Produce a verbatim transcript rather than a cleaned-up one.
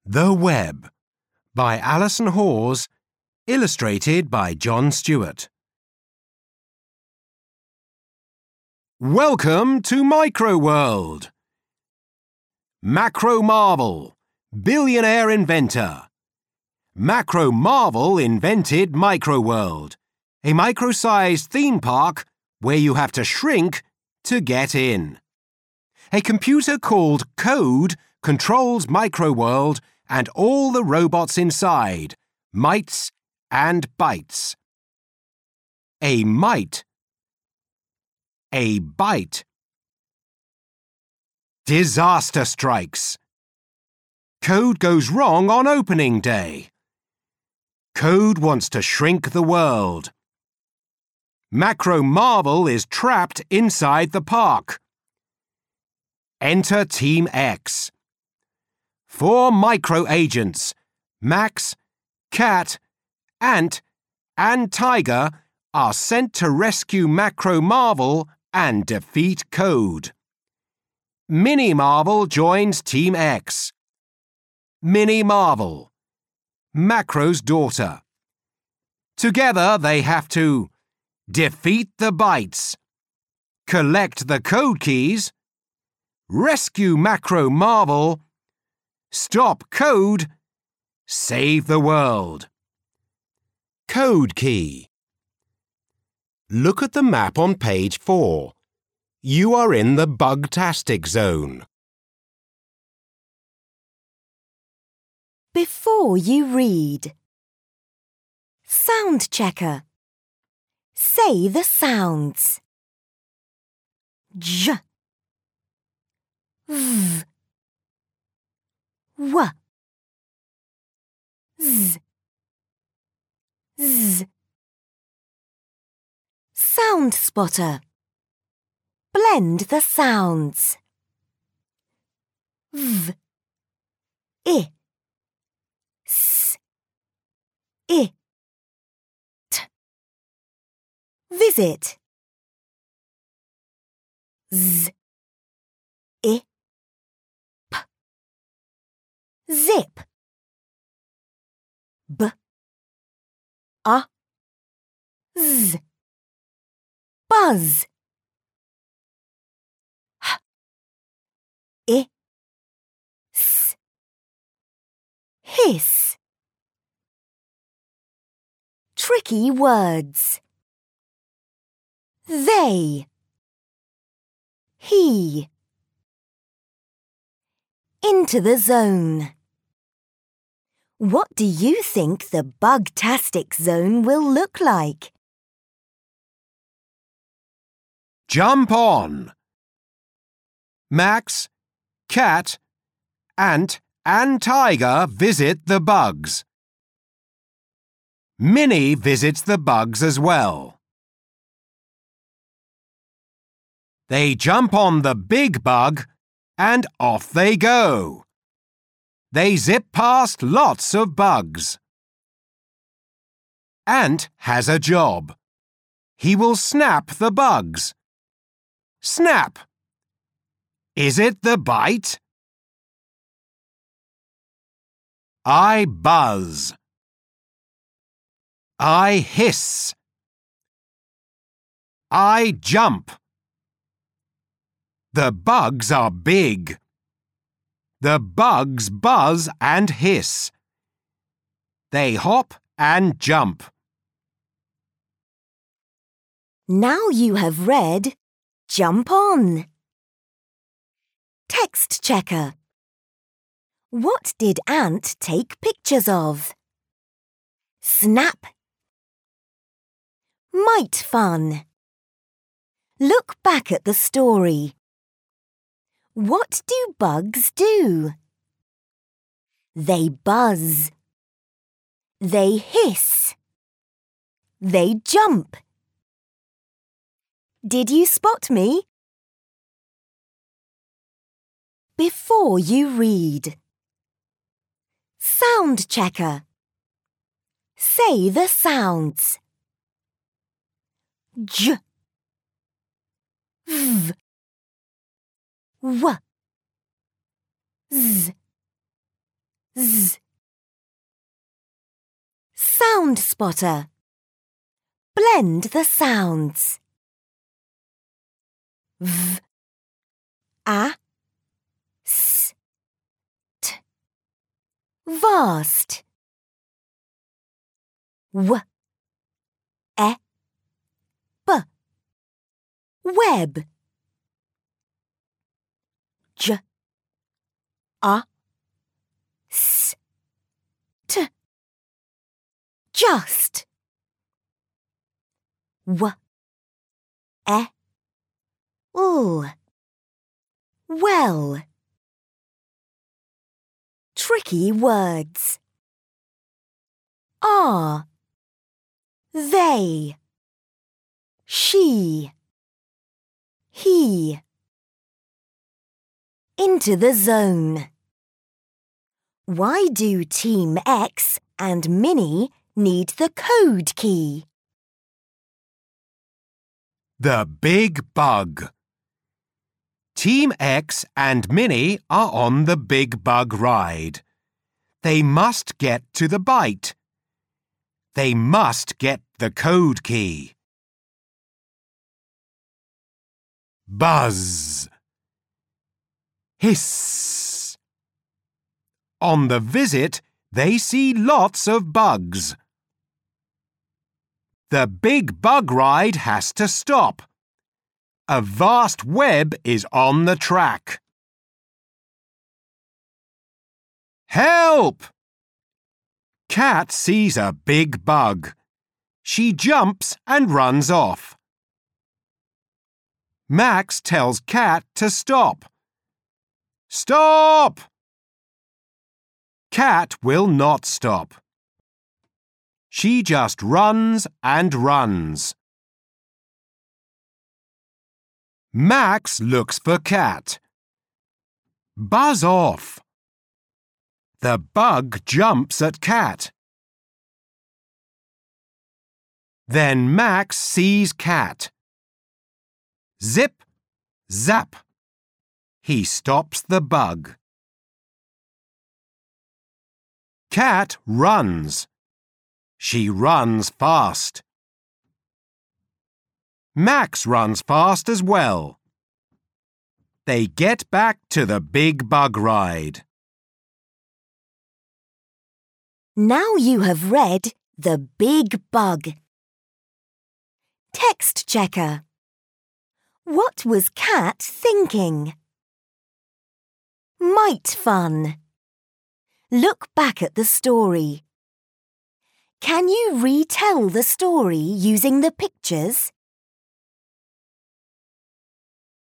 The Web by Alison Hawes, illustrated by John Stewart. Welcome to Microworld. Macro Marvel, billionaire inventor. Macro Marvel invented Microworld, a micro-sized theme park where you have to shrink to get in. A computer called Code controls Microworld and all the robots inside, mites and bytes. A mite. A bite. Disaster strikes. Code goes wrong on opening day. Code wants to shrink the world. Macro Marvel is trapped inside the park. Enter Team X. Four micro-agents, Max, Cat, Ant, and Tiger, are sent to rescue Macro Marvel and defeat Code. Mini Marvel joins Team X. Mini Marvel, Macro's daughter. Together they have to defeat the bytes, collect the code keys, rescue Macro Marvel, stop Code, save the world. Code key. Look at the map on page four. You are in the Bugtastic zone. Before you read. Sound checker. Say the sounds. J. V. W. Z. Z. Sound spotter. Blend the sounds. V. I. S. I. T. Visit. Z. I. P. Zip. B. A. Z. Buzz. H. I. S. Hiss. Tricky words. They. He. Into the zone. What do you think the Bugtastic zone will look like? Jump on! Max, Cat, Ant, and Tiger visit the bugs. Minnie visits the bugs as well. They jump on the big bug and off they go. They zip past lots of bugs. Ant has a job. He will snap the bugs. Snap! Is it the bite? I buzz. I hiss. I jump. The bugs are big. The bugs buzz and hiss. They hop and jump. Now you have read Jump On. Text checker. What did Ant take pictures of? Snap. Mite fun. Look back at the story. What do bugs do? They buzz. They hiss. They jump. Did you spot me? Before you read. Sound checker. Say the sounds. J. V. W. Z. Z. Sound spotter. Blend the sounds. V. A. S. T. Vast. W. E. B. Web. J. A. S. T. Just. W. E. L. Well. Tricky words. Are. They. She. He. Into the zone. Why do Team X and Minnie need the code key? The big bug. Team X and Minnie are on the big bug ride. They must get to the bite. They must get the code key. Buzz. Hiss. On the visit, they see lots of bugs. The big bug ride has to stop. A vast web is on the track. Help! Cat sees a big bug. She jumps and runs off. Max tells Cat to stop. Stop! Cat will not stop. She just runs and runs. Max looks for Cat. Buzz off. The bug jumps at Cat. Then Max sees Cat. Zip, zap. He stops the bug. Cat runs. She runs fast. Max runs fast as well. They get back to the big bug ride. Now you have read The Big Bug. Text checker. What was Cat thinking? Mite fun. Look back at the story. Can you retell the story using the pictures?